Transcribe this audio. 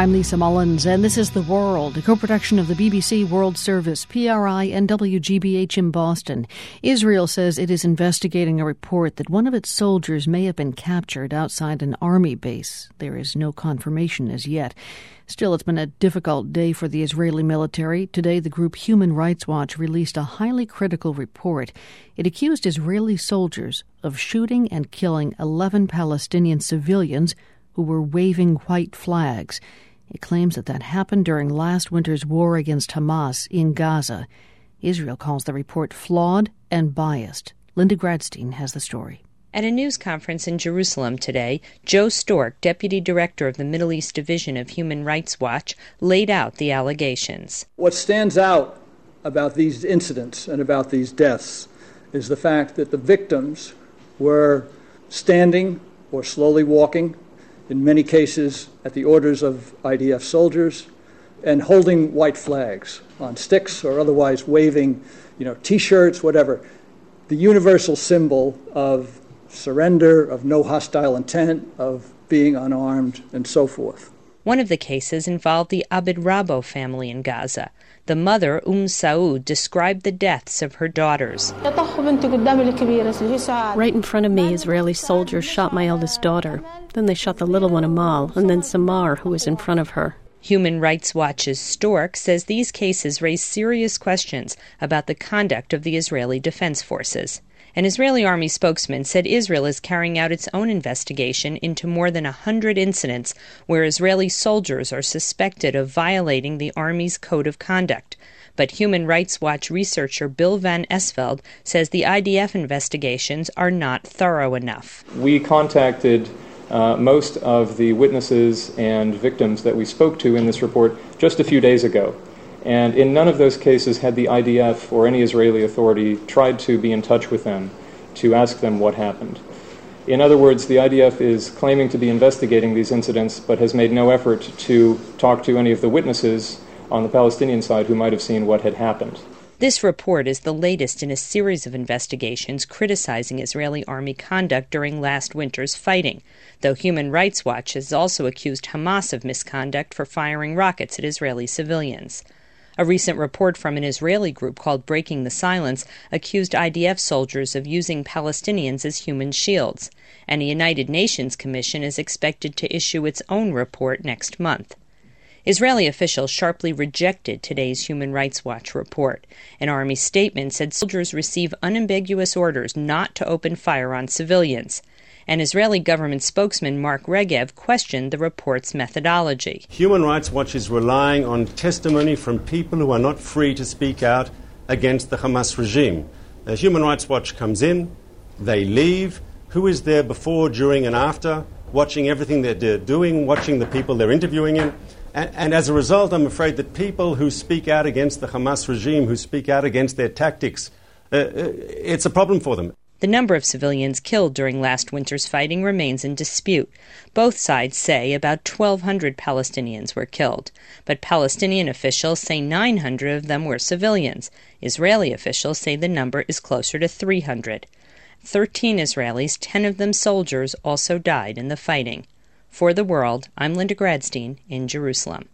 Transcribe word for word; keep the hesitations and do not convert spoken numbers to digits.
I'm Lisa Mullins, and this is The World, a co-production of the B B C World Service, P R I, and W G B H in Boston. Israel says it is investigating a report that one of its soldiers may have been captured outside an army base. There is no confirmation as yet. Still, it's been a difficult day for the Israeli military. Today, the group Human Rights Watch released a highly critical report. It accused Israeli soldiers of shooting and killing eleven Palestinian civilians who were waving white flags. It claims that that happened during last winter's war against Hamas in Gaza. Israel calls the report flawed and biased. Linda Gradstein has the story. At a news conference in Jerusalem today, Joe Stork, Deputy Director of the Middle East Division of Human Rights Watch, laid out the allegations. What stands out about these incidents and about these deaths is the fact that the victims were standing or slowly walking, in many cases at the orders of I D F soldiers, and holding white flags on sticks or otherwise waving, you know, T-shirts, whatever. The universal symbol of surrender, of no hostile intent, of being unarmed, and so forth. One of the cases involved the Abed Rabo family in Gaza. The mother, Umm Saud, described the deaths of her daughters. Right in front of me, Israeli soldiers shot my eldest daughter. Then they shot the little one, Amal, and then Samar, who was in front of her. Human Rights Watch's Stork says these cases raise serious questions about the conduct of the Israeli Defense Forces. An Israeli army spokesman said Israel is carrying out its own investigation into more than a hundred incidents where Israeli soldiers are suspected of violating the army's code of conduct. But Human Rights Watch researcher Bill Van Esveld says the I D F investigations are not thorough enough. We contacted uh, most of the witnesses and victims that we spoke to in this report just a few days ago. And in none of those cases had the I D F or any Israeli authority tried to be in touch with them to ask them what happened. In other words, the I D F is claiming to be investigating these incidents, but has made no effort to talk to any of the witnesses on the Palestinian side who might have seen what had happened. This report is the latest in a series of investigations criticizing Israeli army conduct during last winter's fighting, though Human Rights Watch has also accused Hamas of misconduct for firing rockets at Israeli civilians. A recent report from an Israeli group called Breaking the Silence accused I D F soldiers of using Palestinians as human shields, and a United Nations commission is expected to issue its own report next month. Israeli officials sharply rejected today's Human Rights Watch report. An army statement said soldiers receive unambiguous orders not to open fire on civilians. An Israeli government spokesman, Mark Regev, questioned the report's methodology. Human Rights Watch is relying on testimony from people who are not free to speak out against the Hamas regime. The Human Rights Watch comes in, they leave. Who is there before, during, and after, watching everything that they're doing, watching the people they're interviewing in? And, and as a result, I'm afraid that people who speak out against the Hamas regime, who speak out against their tactics, uh, it's a problem for them. The number of civilians killed during last winter's fighting remains in dispute. Both sides say about twelve hundred Palestinians were killed, but Palestinian officials say nine hundred of them were civilians. Israeli officials say the number is closer to three hundred. Thirteen Israelis, ten of them soldiers, also died in the fighting. For The World, I'm Linda Gradstein in Jerusalem.